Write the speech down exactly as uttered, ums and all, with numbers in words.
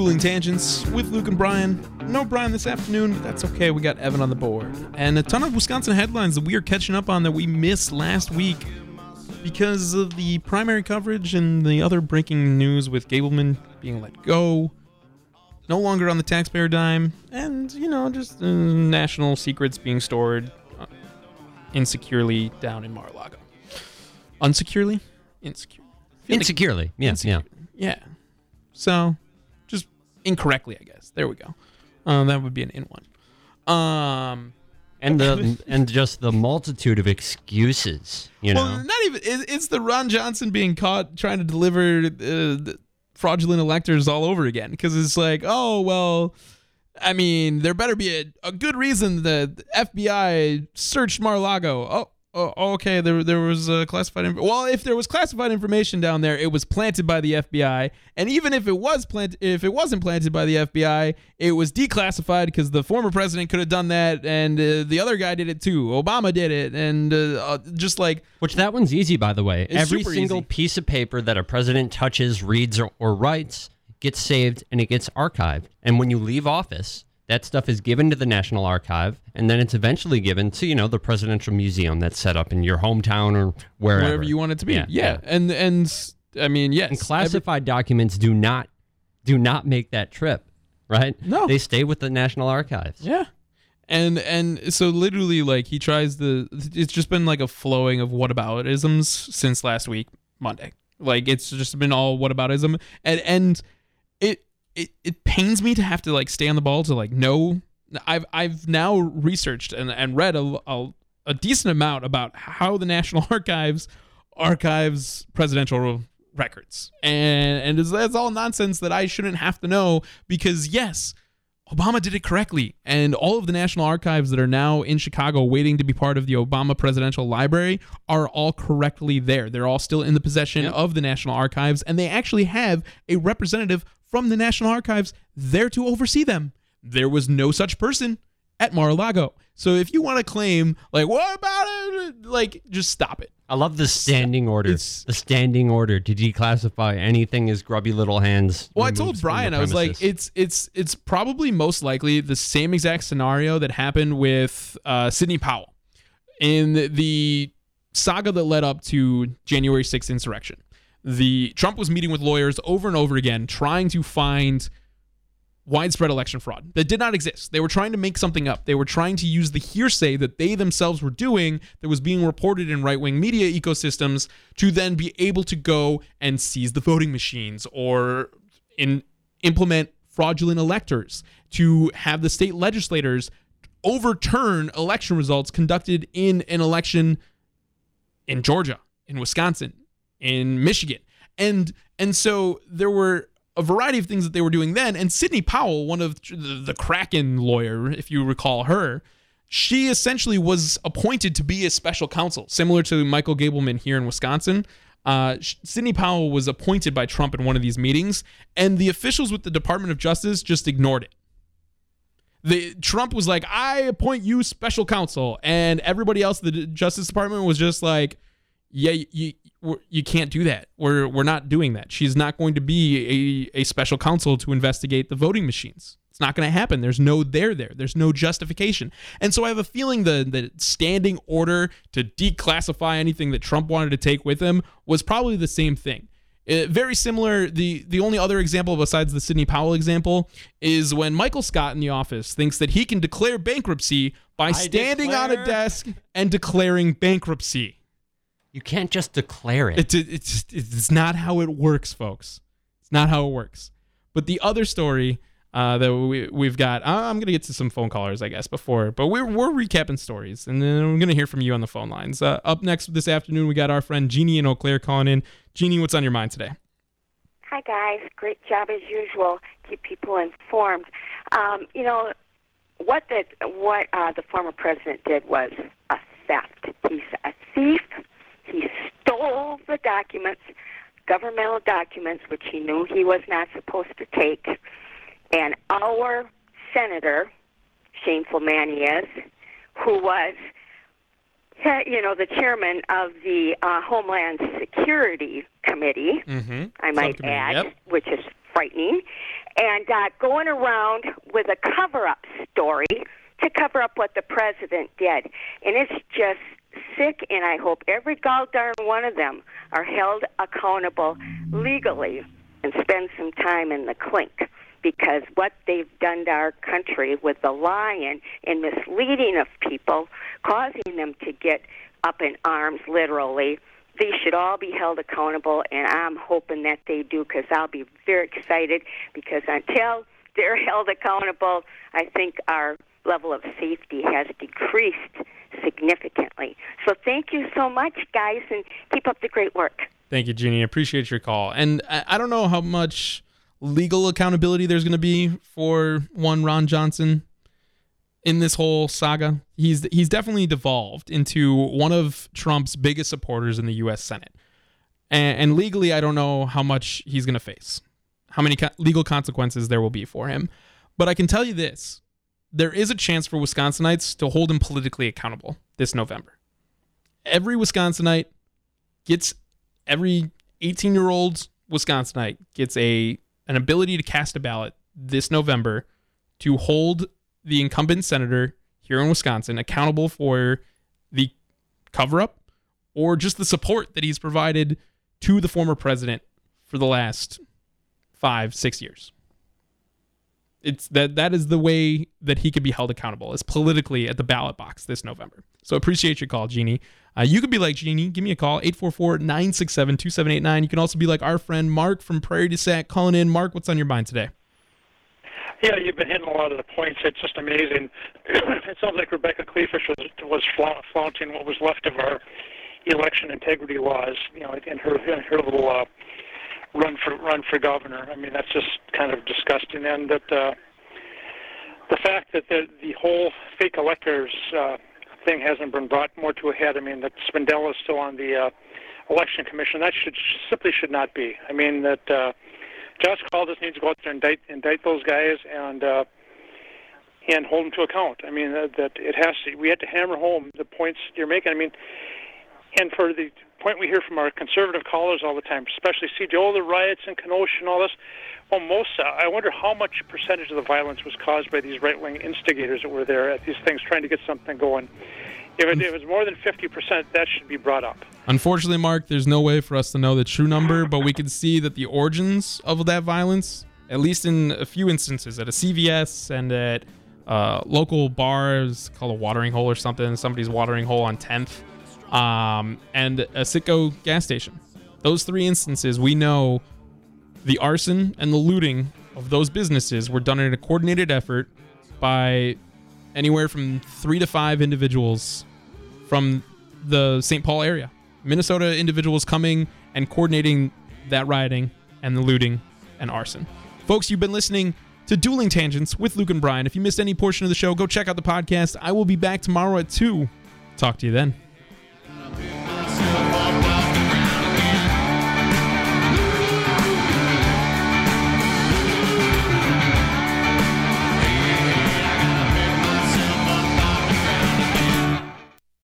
Dueling Tangents with Luke and Brian. No Brian this afternoon, but that's okay. We got Evan on the board. And a ton of Wisconsin headlines that we are catching up on that we missed last week because of the primary coverage and the other breaking news with Gableman being let go, no longer on the taxpayer dime, and, you know, just uh, national secrets being stored uh, insecurely down in Mar-a-Lago. Unsecurely? Insecure. Insecurely. Like, yeah, insecure. yeah. Yeah. So, just incorrectly, I guess. There we go. Uh, that would be an in one. Um, and the and just the multitude of excuses, you know. Well, not even. It, it's the Ron Johnson being caught trying to deliver uh, fraudulent electors all over again, because it's like, oh well, I mean, there better be a, a good reason that the F B I searched Mar-a-Lago. Oh. Oh, okay. There, there was uh, classified. Inf- well, if there was classified information down there, it was planted by the F B I. And even if it was planted, if it wasn't planted by the F B I, it was declassified because the former president could have done that, and uh, the other guy did it too. Obama did it, and uh, uh, just like which that one's easy, by the way. Every single easy. piece of paper that a president touches, reads, or, or writes gets saved and it gets archived. And when you leave office, that stuff is given to the National Archive, and then it's eventually given to, you know, the Presidential Museum that's set up in your hometown or wherever. Wherever you want it to be. Yeah. yeah. yeah. And, and I mean, yes. And classified every- documents do not do not make that trip, right? No. They stay with the National Archives. Yeah. And and so literally, like, he tries to, it's just been like a flowing of whataboutisms since last week, Monday. Like, it's just been all whataboutism. And, and it, It it pains me to have to like stay on the ball to like know. I've I've now researched and, and read a, a a decent amount about how the National Archives archives presidential records, and and it's, that's all nonsense that I shouldn't have to know, because yes, Obama did it correctly, and all of the National Archives that are now in Chicago waiting to be part of the Obama Presidential Library are all correctly there. They're all still in the possession yep. of the National Archives, and they actually have a representative from the National Archives there to oversee them. There was no such person at Mar-a-Lago. So if you want to claim, like, what about it? Like, just stop it. I love the standing order. It's, the standing order to declassify anything his grubby little hands. Well, I told Brian, I was like, it's it's it's probably most likely the same exact scenario that happened with uh, Sidney Powell in the saga that led up to January sixth insurrection. The Trump was meeting with lawyers over and over again, trying to find widespread election fraud that did not exist. They were trying to make something up. They were trying to use the hearsay that they themselves were doing that was being reported in right-wing media ecosystems to then be able to go and seize the voting machines or in, implement fraudulent electors, to have the state legislators overturn election results conducted in an election in Georgia, in Wisconsin, in Michigan. And and so there were a variety of things that they were doing then. And Sidney Powell, one of the, the Kraken lawyer, if you recall her, she essentially was appointed to be a special counsel, similar to Michael Gableman here in Wisconsin. Uh, Sidney Powell was appointed by Trump in one of these meetings, and the officials with the Department of Justice just ignored it. The Trump was like, I appoint you special counsel, and everybody else, the Justice Department, was just like, yeah, you you can't do that. We're we're not doing that. She's not going to be a, a special counsel to investigate the voting machines. It's not going to happen. There's no there there. There's no justification. And so I have a feeling the, the standing order to declassify anything that Trump wanted to take with him was probably the same thing. Uh, very similar. The, the only other example besides the Sidney Powell example is when Michael Scott in the office thinks that he can declare bankruptcy by I standing declare- on a desk and declaring bankruptcy. You can't just declare it. It's, it's, it's not how it works, folks. It's not how it works. But the other story uh, that we, we've got, I'm going to get to some phone callers, I guess, before. But we're, we're recapping stories, and then I'm going to hear from you on the phone lines. Uh, up next this afternoon, we got our friend Jeannie in Eau Claire calling in. Jeannie, what's on your mind today? Hi, guys. Great job as usual. Keep people informed. Um, you know, what the, what uh, the former president did was a theft. He's a thief. He stole the documents, governmental documents, which he knew he was not supposed to take. And our senator, shameful man he is, who was, you know, the chairman of the uh, Homeland Security Committee, mm-hmm. I might add, yep. which is frightening, and uh, going around with a cover-up story to cover up what the president did. And it's just sick, and I hope every gall darn one of them are held accountable legally and spend some time in the clink, because what they've done to our country with the lying and misleading of people, causing them to get up in arms literally, they should all be held accountable, and I'm hoping that they do, because I'll be very excited, because until they're held accountable, I think our level of safety has decreased significantly. So thank you so much, guys, and keep up the great work. Thank you, Jeannie. I appreciate your call. And I, I don't know how much legal accountability there's going to be for one Ron Johnson in this whole saga. He's he's definitely devolved into one of Trump's biggest supporters in the U S Senate. And, and legally, I don't know how much he's going to face, how many co- legal consequences there will be for him. But I can tell you this. There is a chance for Wisconsinites to hold him politically accountable this November. Every Wisconsinite gets, every eighteen-year-old Wisconsinite gets a an ability to cast a ballot this November to hold the incumbent senator here in Wisconsin accountable for the cover-up or just the support that he's provided to the former president for the last five, six years. It's that that is the way that he could be held accountable, is politically at the ballot box this November. So appreciate your call, Jeannie. Uh, you could be like Jeannie. Give me a call, eight four four, nine six seven, two seven eight nine. You can also be like our friend Mark from Prairie du Sac calling in. Mark, what's on your mind today? Yeah, you've been hitting a lot of the points. It's just amazing. It sounds like Rebecca Kleefisch was, was flaunting what was left of our election integrity laws, you know, in her in her little uh, run for run for governor. I mean, that's just kind of disgusting. And that uh, the fact that the the whole fake electors uh, thing hasn't been brought more to a head. I mean, that Spindell is still on the uh, election commission. That should simply should not be. I mean, that uh, Josh Caldas needs to go out there and indict, indict those guys and uh, and hold them to account. I mean, uh, that it has to. We have to hammer home the points you're making. I mean, and for the point we hear from our conservative callers all the time, especially C J O, the riots in Kenosha and all this. Well, most, uh, I wonder how much percentage of the violence was caused by these right-wing instigators that were there at these things trying to get something going. If it, if it's more than fifty percent, that should be brought up. Unfortunately, Mark, there's no way for us to know the true number, but we can see that the origins of that violence, at least in a few instances, at a C V S and at uh, local bars called a watering hole or something, somebody's watering hole on tenth, um, and a Citgo gas station. Those three instances, we know the arson and the looting of those businesses were done in a coordinated effort by anywhere from three to five individuals from the Saint Paul area. Minnesota individuals coming and coordinating that rioting and the looting and arson. Folks, you've been listening to Dueling Tangents with Luke and Brian. If you missed any portion of the show, go check out the podcast. I will be back tomorrow at two. Talk to you then.